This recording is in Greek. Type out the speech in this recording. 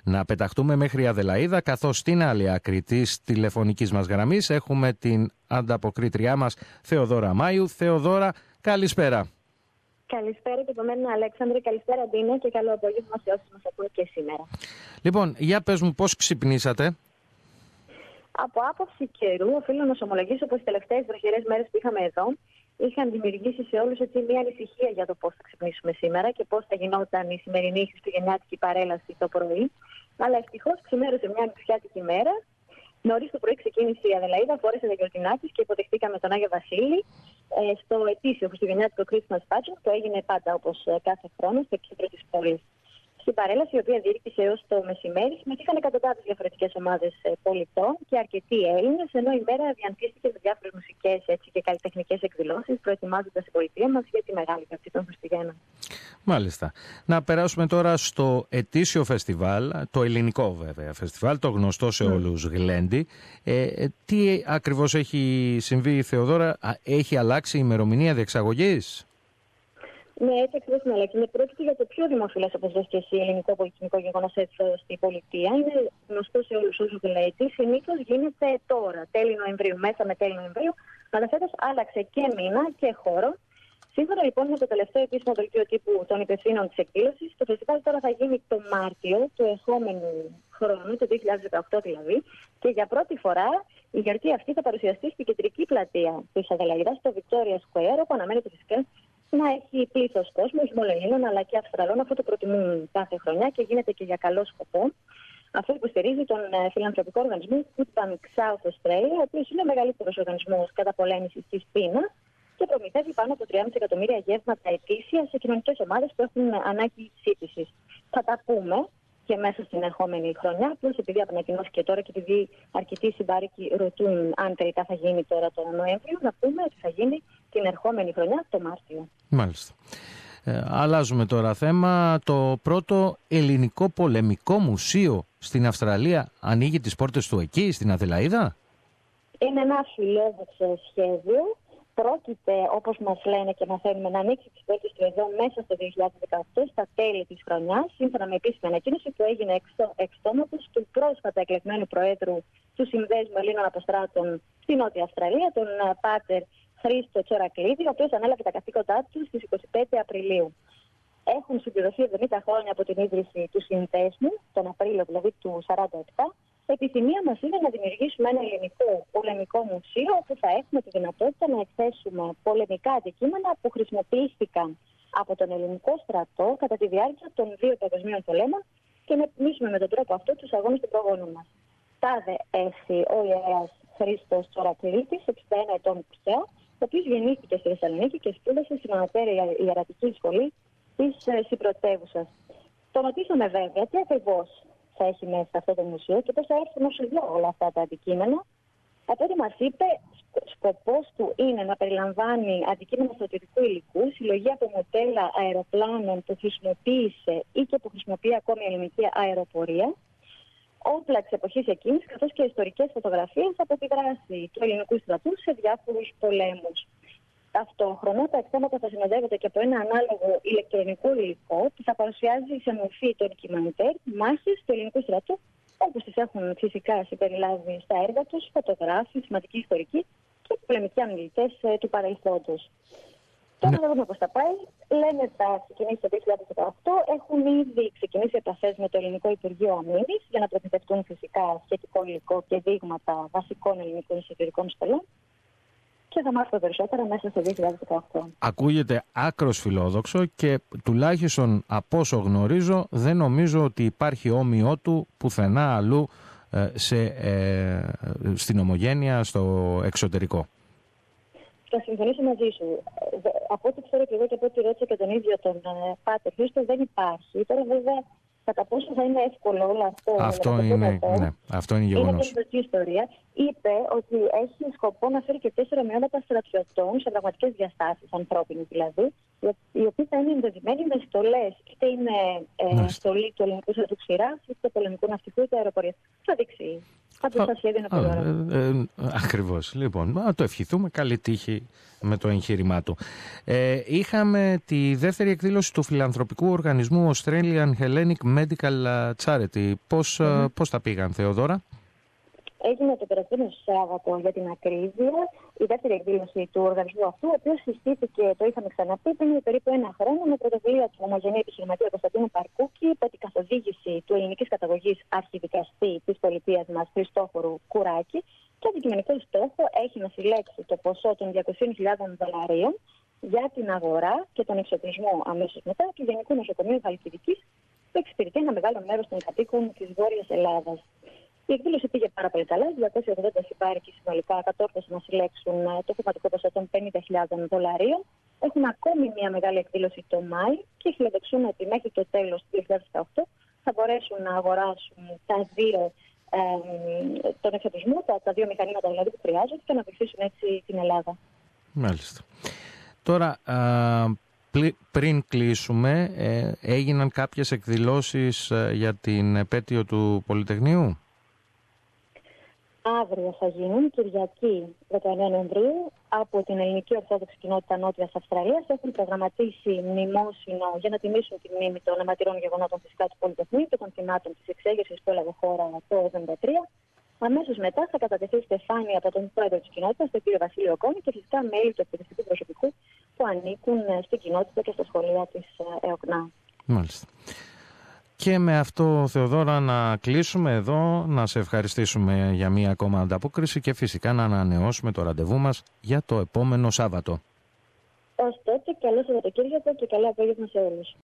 να πεταχτούμε μέχρι Αδελαΐδα, καθώς στην άλλη άκρη της τηλεφωνικής μας γραμμής έχουμε την ανταποκρίτριά μας Θεοδώρα Μάιου. Θεοδώρα, καλησπέρα. Καλησπέρα και από μένα, Αλέξανδρε. Καλησπέρα, Ντίνα, και καλό απόγευμα σε όσους μας ακούν και σήμερα. Λοιπόν, για πες μου πώς ξυπνήσατε. Από άποψη καιρού, οφείλω να σου ομολογήσω πως τις τελευταίες βροχερές μέρες που είχαμε εδώ είχαν δημιουργήσει σε όλους μια ανησυχία για το πώς θα ξυπνήσουμε σήμερα και πώς θα γινόταν η σημερινή χριστουγεννιάτικη παρέλαση το πρωί. Αλλά ευτυχώς ξημέρωσε μια νησιάτικη μέρα. Νωρίς το πρωί ξεκίνησε η Αδελαΐδα, φόρεσε τα γιορτινά της και υποδεχτήκαμε τον Άγιο Βασίλη στο ετήσιο χριστουγεννιάτικο Christmas Pageant που έγινε πάντα όπως κάθε χρόνο στο κέντρο της πόλης. Στην παρέλαση, η οποία διήρκησε έως το μεσημέρι, συμμετείχαν εκατοντάδες διαφορετικές ομάδες πολιτών και αρκετοί Έλληνες, ενώ η μέρα διαντλήθηκε με διάφορες μουσικές και καλλιτεχνικές εκδηλώσεις, προετοιμάζοντας την πολιτεία μας για τη μεγάλη καυτή των Χριστουγέννων. Μάλιστα. Να περάσουμε τώρα στο ετήσιο φεστιβάλ, το ελληνικό βέβαια φεστιβάλ, το γνωστό σε όλους Γλέντι. Τι ακριβώς έχει συμβεί, Θεοδώρα, έχει αλλάξει η ημερομηνία διεξαγωγής? Ναι, έτσι ακριβώς είναι, Αλέξη. Πρόκειται για το πιο δημοφιλές, όπως λες και εσύ, ελληνικό πολιτισμικό γεγονός στην πολιτεία. Είναι γνωστό σε όλους όσους Γλέντι. Συνήθως γίνεται τώρα, τέλη Νοεμβρίου, μέσα με τέλη Νοεμβρίου, αλλά φέτος άλλαξε και μήνα και χώρο. Σύμφωνα λοιπόν με το τελευταίο επίσημο δελτίο τύπου των υπευθύνων της εκδήλωσης, το φεστιβάλ τώρα θα γίνει το Μάρτιο του ερχόμενου χρόνου, το 2018 δηλαδή, και για πρώτη φορά η γιορτή αυτή θα παρουσιαστεί στην κεντρική πλατεία της Αδελαΐδας, στο Victoria Square, όπου αναμένεται φυσικά να έχει πλήθος κόσμου, όχι μόνο Ελλήνων αλλά και Αυστραλών. Αυτό το προτιμούν κάθε χρονιά και γίνεται και για καλό σκοπό. Αυτό υποστηρίζει τον φιλανθρωπικό οργανισμό Food Bank South Australia, ο οποίος είναι ο μεγαλύτερος οργανισμός καταπολέμησης της πείνας και προμηθεύει πάνω από 3,5 εκατομμύρια γεύματα ετήσια σε κοινωνικές ομάδες που έχουν ανάγκη σύντησης. Θα τα πούμε και μέσα στην ερχόμενη χρονιά, απλώς επειδή ανακοινώθηκε τώρα και επειδή αρκετοί συμπάρικοι ρωτούν αν τελικά θα γίνει τώρα τον Νοέμβριο, να πούμε ότι θα γίνει την ερχόμενη χρονιά το Μάρτιο. Μάλιστα. Αλλάζουμε τώρα θέμα. Το πρώτο ελληνικό πολεμικό μουσείο στην Αυστραλία ανοίγει τις πόρτες του εκεί, στην Αδελαΐδα. Είναι ένα φιλόδοξο σχέδιο. Πρόκειται, όπως μας λένε και μαθαίνουμε, να ανοίξει τις πόρτες του εδώ μέσα στο 2018, στα τέλη της χρονιάς, σύμφωνα με επίσημη ανακοίνωση που έγινε εξ ονόματος του πρόσφατα εκλεγμένου Προέδρου του Συνδέσμου Ελλήνων Αποστράτων στη Νότια Αυστραλία, τον Πάτερ Χρήστο Τσορακλίδη, ο οποίος ανέλαβε τα καθήκοντά του στις 25 Απριλίου. Έχουν συμπληρωθεί 70 χρόνια από την ίδρυση του Συνδέσμου, τον Απρίλιο δηλαδή του 1947. Η επιθυμία μας είναι να δημιουργήσουμε ένα ελληνικό πολεμικό μουσείο όπου θα έχουμε τη δυνατότητα να εκθέσουμε πολεμικά αντικείμενα που χρησιμοποιήθηκαν από τον ελληνικό στρατό κατά τη διάρκεια των 2 παγκοσμίων πολέμων και να τιμήσουμε με τον τρόπο αυτό τους αγώνες των προγόνων μας. Τάδε έσυ ο ιερέας Χρήστος Τσορακλίδης, 61 ετών πια, ο οποίος γεννήθηκε στη Θεσσαλονίκη και σπούδασε στην ανωτέρια ιερατική σχολή της συμπρωτεύουσας. Τον ρωτήσαμε βέβαια τι ακριβώς θα έχει μέσα αυτό το μουσείο και πώς θα έρθουν όσο δυο όλα αυτά τα αντικείμενα. Από ό,τι μας είπε, σκοπός του είναι να περιλαμβάνει αντικείμενα στρατιωτικού υλικού, συλλογή από μοντέλα αεροπλάνων που χρησιμοποίησε ή και που χρησιμοποιεί ακόμη η ελληνική αεροπορία, όπλα της εποχής εκείνης, καθώς και ιστορικές φωτογραφίες από τη δράση του ελληνικού στρατού σε διάφορους πολέμους. Ταυτόχρονα, τα εκθέματα θα συνοδεύονται και από ένα ανάλογο ηλεκτρονικό υλικό που θα παρουσιάζει σε μορφή των ντοκιμαντέρ μάχες του ελληνικού στρατού, όπως τις έχουν φυσικά συμπεριλάβει στα έργα τους φωτογράφοι, σημαντικοί ιστορικοί και πολεμικοί αναλυτές του παρελθόντος. Τώρα θα δούμε πώς θα πάει. Λένε θα ξεκινήσει το 2018. Έχουν ήδη ξεκινήσει επαφές με το Ελληνικό Υπουργείο Αμήνης για να προμηθευτούν φυσικά σχετικό υλικό και δείγματα βασικών ελληνικών ιστορικών στολών. Και θα μάθουμε περισσότερα μέσα στο 2018. Ακούγεται άκρος φιλόδοξο και τουλάχιστον από όσο γνωρίζω δεν νομίζω ότι υπάρχει όμοιό του πουθενά αλλού στην ομογένεια, στο εξωτερικό. Θα συμφωνήσω μαζί σου. Από ό,τι ξέρω και εγώ και από ό,τι ρώτησα και τον ίδιο τον Πάτερ Χρήστο, δεν υπάρχει. Τώρα βέβαια κατά πόσο θα είναι εύκολο όλο αυτό. Αυτό είναι γεγονός. Είναι μια ιστορία. Είπε ότι έχει σκοπό να φέρει και 4 ομοιώματα στρατιωτών σε πραγματικές διαστάσεις, ανθρώπινες δηλαδή, οι οποίοι θα είναι ενδεδειμένοι με στολές. Είτε είναι στολή του ελληνικού στρατού ξηράς, είτε πολεμικού ναυτικού, είτε αεροπορίας. Θα δείξει Πάντως το σχέδιο είναι πολύ ωραίο. Ακριβώς. Λοιπόν, να το ευχηθούμε. Καλή τύχη με το εγχείρημά του. Είχαμε τη δεύτερη εκδήλωση του φιλανθρωπικού οργανισμού Australian Hellenic Medical Charity. Πώς τα πήγαν, Θεοδώρα? Έγινε το περασμένο Σάββατο, για την ακρίβεια, η δεύτερη εκδήλωση του οργανισμού αυτού, ο οποίος συστήθηκε, το είχαμε ξαναπεί, πριν περίπου ένα χρόνο, με πρωτοβουλία του ομογενή επιχειρηματία Κωνσταντίνου Παρκούκη, υπό την καθοδήγηση του ελληνικής καταγωγής αρχιδικαστή της πολιτείας μας, Χριστόφορου Κουράκη, και αντικειμενικό στόχο έχει να συλλέξει το ποσό των $200.000 για την αγορά και τον εξοπλισμό αμέσως μετά του Γενικού Νοσοκομείου Χαλκιδικής, που εξυπηρετεί ένα μεγάλο μέρος των κατοίκων της Βόρειας Ελλάδας. Η εκδήλωση πήγε πάρα πολύ καλά. 280 συμπάρικοι συνολικά κατόρθωσαν να συλλέξουν το χρηματικό ποσό των $50.000. Έχουν ακόμη μια μεγάλη εκδήλωση το Μάη και φιλοδοξούν ότι μέχρι το τέλος του 2018 θα μπορέσουν να αγοράσουν τον εξοπλισμό, τα δύο μηχανήματα δηλαδή που χρειάζονται, και να βοηθήσουν έτσι την Ελλάδα. Μάλιστα. Τώρα, πριν κλείσουμε, έγιναν κάποιες εκδηλώσεις για την επέτειο του Πολυτεχνείου? Αύριο θα γίνουν, Κυριακή 19 Νοεμβρίου, από την Ελληνική Ορθόδοξη Κοινότητα Νότιας Αυστραλίας. Έχουν προγραμματίσει μνημόσυνο για να τιμήσουν τη μνήμη των αιματηρών γεγονότων φυσικά του Πολυτεχνείου και των θυμάτων της εξέγερσης που έλαβε χώρα το 1973. Αμέσως μετά θα κατατεθεί στεφάνια από τον πρόεδρο της κοινότητας, τον κύριο Βασίλειο Κόνη, και φυσικά μέλη του εκπαιδευτικού προσωπικού που ανήκουν στην κοινότητα και στα σχολεία της ΕΟΚΝΑ. Μάλιστα. Και με αυτό, Θεοδώρα, να κλείσουμε εδώ, να σε ευχαριστήσουμε για μία ακόμα ανταπόκριση και φυσικά να ανανεώσουμε το ραντεβού μας για το επόμενο Σάββατο. Ως τότε, καλό Σαββατοκύριακο και καλό απόγευμα σε όλους.